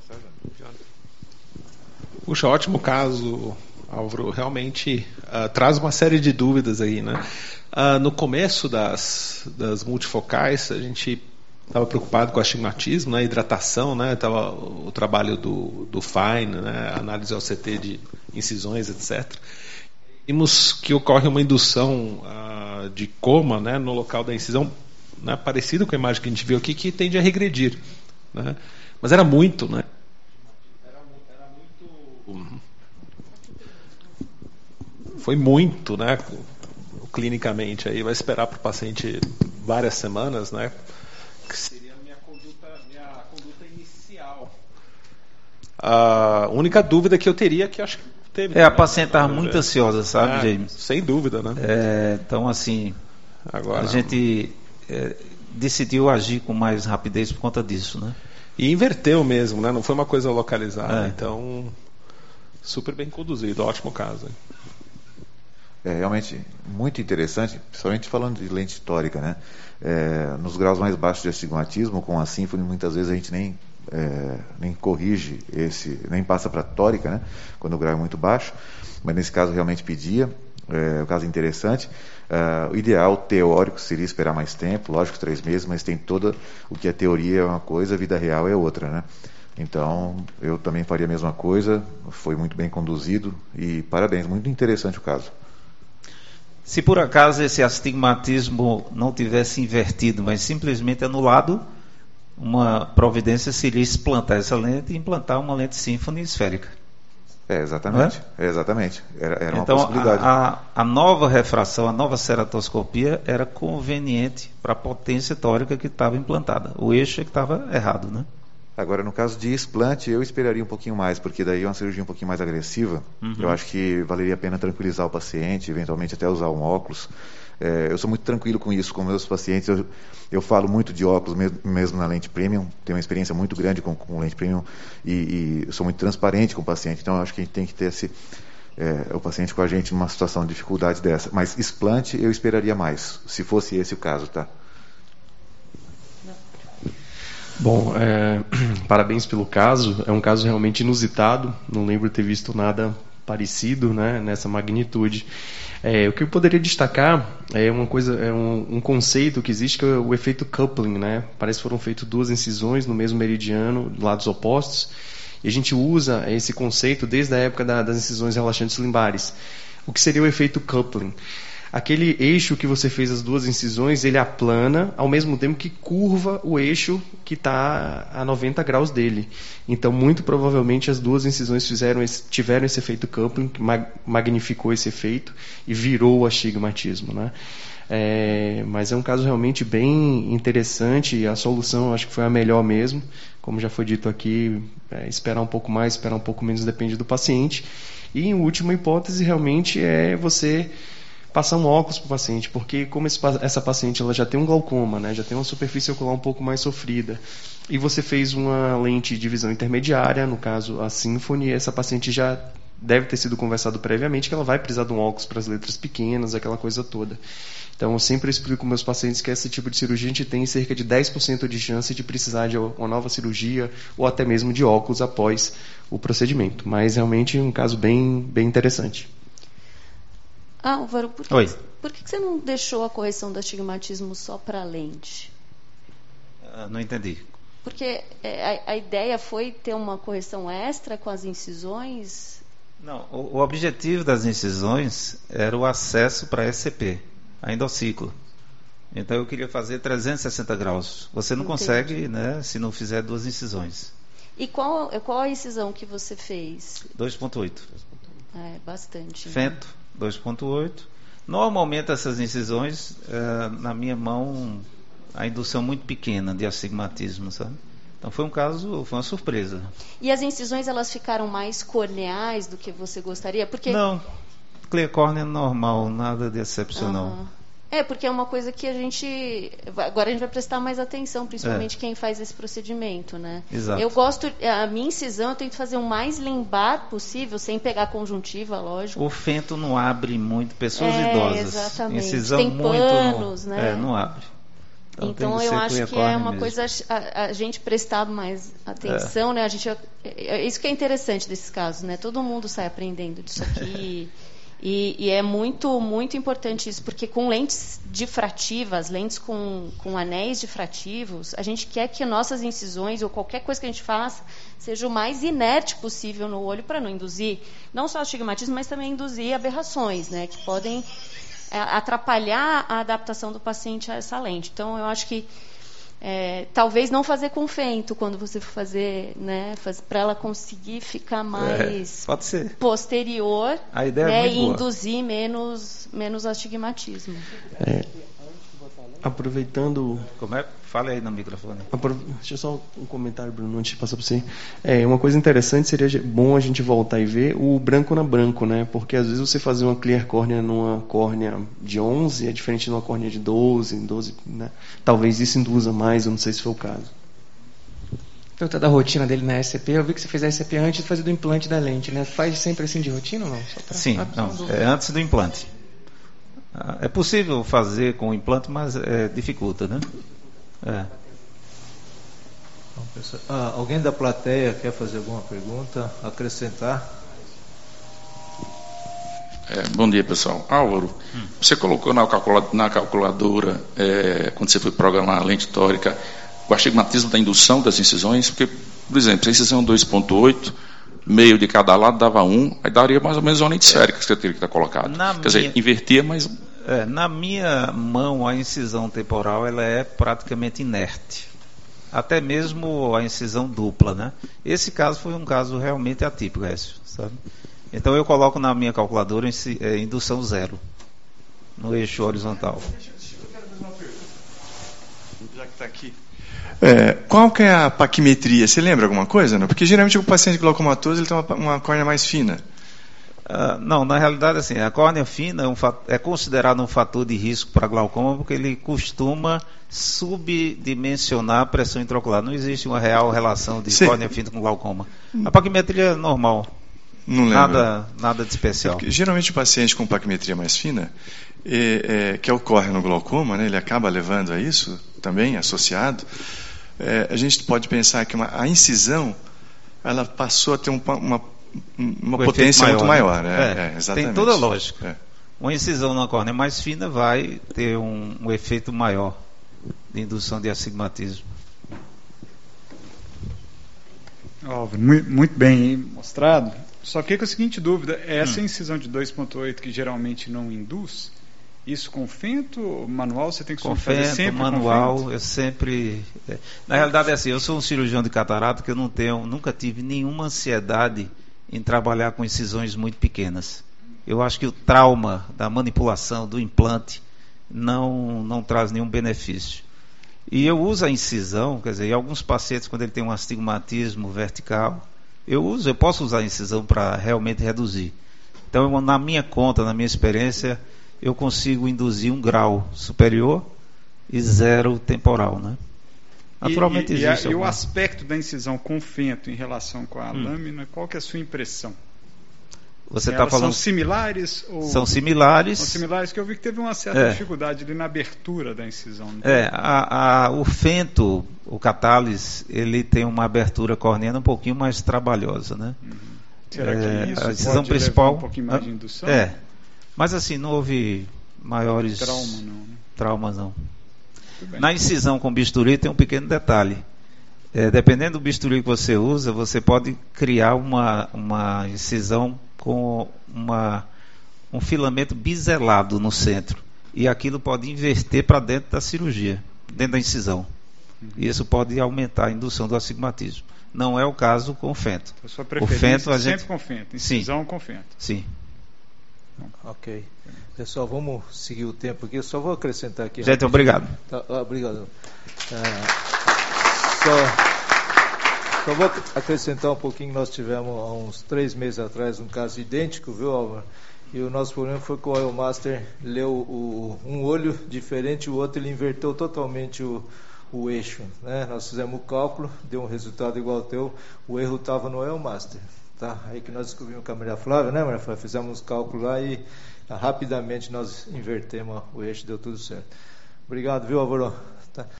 Puxa, ótimo caso, Álvaro. Realmente traz uma série de dúvidas aí, né? No começo das multifocais, a gente estava preocupado com o astigmatismo, né? Hidratação, né? Tava o trabalho do Fine, né? Análise OCT de incisões, etc. Vimos que ocorre uma indução de coma, né? No local da incisão, né? Parecido com a imagem que a gente viu aqui, que tende a regredir, né? Mas era muito, né? Foi muito, né? Clinicamente, aí vai esperar para o paciente várias semanas, né? Que seria a minha conduta inicial. A única dúvida que eu teria, que acho que teve. A paciente estava muito ansiosa, sabe, James? Sem dúvida, né? Então, assim, agora, a gente decidiu agir com mais rapidez por conta disso, né? E inverteu mesmo, né? Não foi uma coisa localizada. Então, super bem conduzido, ótimo caso. Hein? Realmente muito interessante, principalmente falando de lente tórica, né? Nos graus mais baixos de astigmatismo, com a Symfony, muitas vezes a gente nem corrige nem passa para tórica, né? Quando o grau é muito baixo, mas nesse caso realmente pedia. O caso interessante. O ideal teórico seria esperar mais tempo, lógico 3 meses, mas tem toda o que a teoria é uma coisa, a vida real é outra, né? Então eu também faria a mesma coisa, foi muito bem conduzido e parabéns, muito interessante o caso. Se por acaso esse astigmatismo não tivesse invertido, mas simplesmente anulado, uma providência seria explantar essa lente e implantar uma lente Symfony esférica. Exatamente. Exatamente. Era uma então, possibilidade. A nova refração, a nova ceratoscopia era conveniente para a potência tórica que estava implantada. O eixo é que estava errado, né? Agora, no caso de explante, eu esperaria um pouquinho mais, porque daí é uma cirurgia um pouquinho mais agressiva. Eu acho que valeria a pena tranquilizar o paciente, eventualmente até usar um óculos. Eu sou muito tranquilo com isso, com meus pacientes. Eu falo muito de óculos, mesmo na lente premium. Tenho uma experiência muito grande com lente premium e sou muito transparente com o paciente. Então, eu acho que a gente tem que ter o paciente com a gente numa situação de dificuldade dessa. Mas explante, eu esperaria mais, se fosse esse o caso, tá? Bom, parabéns pelo caso. É um caso realmente inusitado. Não lembro ter visto nada parecido, né, nessa magnitude. O que eu poderia destacar é um conceito que existe, que é o efeito coupling, né? Parece que foram feitas 2 incisões no mesmo meridiano, lados opostos, e a gente usa esse conceito desde a época das incisões relaxantes limbares. O que seria o efeito coupling? Aquele eixo que você fez as 2 incisões, ele aplana, ao mesmo tempo que curva o eixo que está a 90 graus dele. Então, muito provavelmente, as 2 incisões tiveram esse efeito coupling, que magnificou esse efeito e virou o astigmatismo, né? Mas é um caso realmente bem interessante, e a solução eu acho que foi a melhor mesmo. Como já foi dito aqui, esperar um pouco mais, esperar um pouco menos, depende do paciente. E, em última hipótese, realmente é você passar um óculos para o paciente, porque como essa paciente ela já tem um glaucoma, né, já tem uma superfície ocular um pouco mais sofrida, e você fez uma lente de visão intermediária, no caso a Symfony, essa paciente já deve ter sido conversado previamente que ela vai precisar de um óculos para as letras pequenas, aquela coisa toda. Então eu sempre explico aos meus pacientes que esse tipo de cirurgia a gente tem cerca de 10% de chance de precisar de uma nova cirurgia ou até mesmo de óculos após o procedimento. Mas realmente é um caso bem, bem interessante. Álvaro, por que você não deixou a correção do astigmatismo só para a lente? Não entendi. Porque a ideia foi ter uma correção extra com as incisões? Não, o objetivo das incisões era o acesso para a SCP, a endociclo. Então eu queria fazer 360 graus. Você não consegue, né, se não fizer 2 incisões. E qual a incisão que você fez? 2.8. Bastante. Fento, 2.8. Normalmente essas incisões, na minha mão, a indução muito pequena de astigmatismo, sabe? Então foi uma surpresa. E as incisões, elas ficaram mais corneais do que você gostaria? Porque... Não, clear cornea normal, nada de excepcional. Porque é uma coisa que agora a gente vai prestar mais atenção, principalmente quem faz esse procedimento, né? Exato. A minha incisão eu tento fazer o mais limbar possível, sem pegar conjuntiva, lógico. O fento não abre muito, pessoas idosas. Exatamente. Incisão tem muito panos, né? Não abre. Então eu acho que é uma coisa a gente prestar mais atenção, né? Isso que é interessante desses casos, né? Todo mundo sai aprendendo disso aqui. E é muito, muito importante isso, porque com lentes difrativas, lentes com anéis difrativos, a gente quer que nossas incisões ou qualquer coisa que a gente faça seja o mais inerte possível no olho para não induzir, não só astigmatismo, mas também induzir aberrações, né, que podem atrapalhar a adaptação do paciente a essa lente. Então, eu acho que talvez não fazer com fento quando você for fazer, né, para ela conseguir ficar mais pode ser posterior, a ideia né, é muito e boa. Induzir menos astigmatismo. Aproveitando. Como é? Fale aí no microfone. Deixa eu só um comentário, Bruno, antes de passar para você. Uma coisa interessante, seria bom a gente voltar e ver o branco na branco, né? Porque às vezes você fazer uma clear córnea numa córnea de 11 é diferente de uma córnea de 12, né? Talvez isso induza mais, eu não sei se foi o caso. Pergunta da rotina dele na SCP, eu vi que você fez a SCP antes de fazer do implante da lente, né? Faz sempre assim de rotina ou não? Sim, antes do implante. É possível fazer com o implante, mas dificulta, né? Alguém da plateia quer fazer alguma pergunta? Acrescentar? Bom dia, pessoal. Álvaro, você colocou na calculadora, quando você foi programar a lente tórica, o astigmatismo da indução das incisões, porque, por exemplo, a incisão 2.8, meio de cada lado dava 1, aí daria mais ou menos uma lente esférica que você teria que estar colocado. Quer dizer, invertia, mas... na minha mão, a incisão temporal ela é praticamente inerte. Até mesmo a incisão dupla, né? Esse caso foi um caso realmente atípico, Écio, sabe? Então eu coloco na minha calculadora indução 0 no eixo horizontal. Já que está aqui. Qual que é a paquimetria? Você lembra alguma coisa? Não? Porque geralmente o paciente glaucomatoso ele tem uma córnea mais fina. Não, na realidade assim, a córnea fina é considerado um fator de risco para glaucoma porque ele costuma subdimensionar a pressão intraocular. Não existe uma real relação de córnea fina com glaucoma. A paquimetria é normal. Não lembro. Nada de especial. Porque, geralmente o paciente com paquimetria mais fina, que ocorre no glaucoma, né, ele acaba levando a isso também, associado. A gente pode pensar que a incisão ela passou a ter uma potência muito maior. Exatamente. Tem toda a lógica. Uma incisão na córnea mais fina vai ter um efeito maior de indução de astigmatismo. Muito bem mostrado. Só que com a seguinte dúvida, essa incisão de 2.8 que geralmente não induz, isso com fento manual você tem que fazer sempre manual, com fento? Eu sempre... Na realidade é assim, eu sou um cirurgião de catarata que eu nunca tive nenhuma ansiedade em trabalhar com incisões muito pequenas. Eu acho que o trauma da manipulação, do implante, não traz nenhum benefício. E eu uso a incisão, quer dizer, em alguns pacientes, quando ele tem um astigmatismo vertical, eu posso usar a incisão para realmente reduzir. Então, na minha conta, na minha experiência, eu consigo induzir 1 grau superior e 0 temporal, né? Naturalmente existe. E o aspecto da incisão com fento em relação com a lâmina, qual que é a sua impressão? Você está falando... São similares? São similares. São similares, que eu vi que teve uma certa dificuldade ali na abertura da incisão. O fento, o catális, ele tem uma abertura corneana um pouquinho mais trabalhosa, né? Será que isso a incisão pode principal, levar um pouquinho mais de indução? Mas assim, não houve maiores traumas, não. Na incisão com bisturi tem um pequeno detalhe. Dependendo do bisturi que você usa, você pode criar uma incisão com um filamento biselado no centro. E aquilo pode inverter para dentro da cirurgia, dentro da incisão. E isso pode aumentar a indução do astigmatismo. Não é o caso com o fento. A sua preferência sempre com fento, incisão com fento. Sim. Ok. Pessoal, vamos seguir o tempo aqui. Eu só vou acrescentar aqui. Gente, obrigado. Obrigado. Só vou acrescentar um pouquinho. Nós tivemos há uns 3 meses atrás um caso idêntico, viu, Álvaro? E o nosso problema foi que o Oilmaster leu um olho diferente, o outro ele inverteu totalmente o eixo, né? Nós fizemos o cálculo, deu um resultado igual ao teu, o erro estava no Oilmaster. Tá? Aí que nós descobrimos com a Maria Flávia, né, Maria Flávia? Fizemos os cálculos lá e rapidamente nós invertemos o eixo, deu tudo certo. Obrigado, viu, Álvaro? Tá.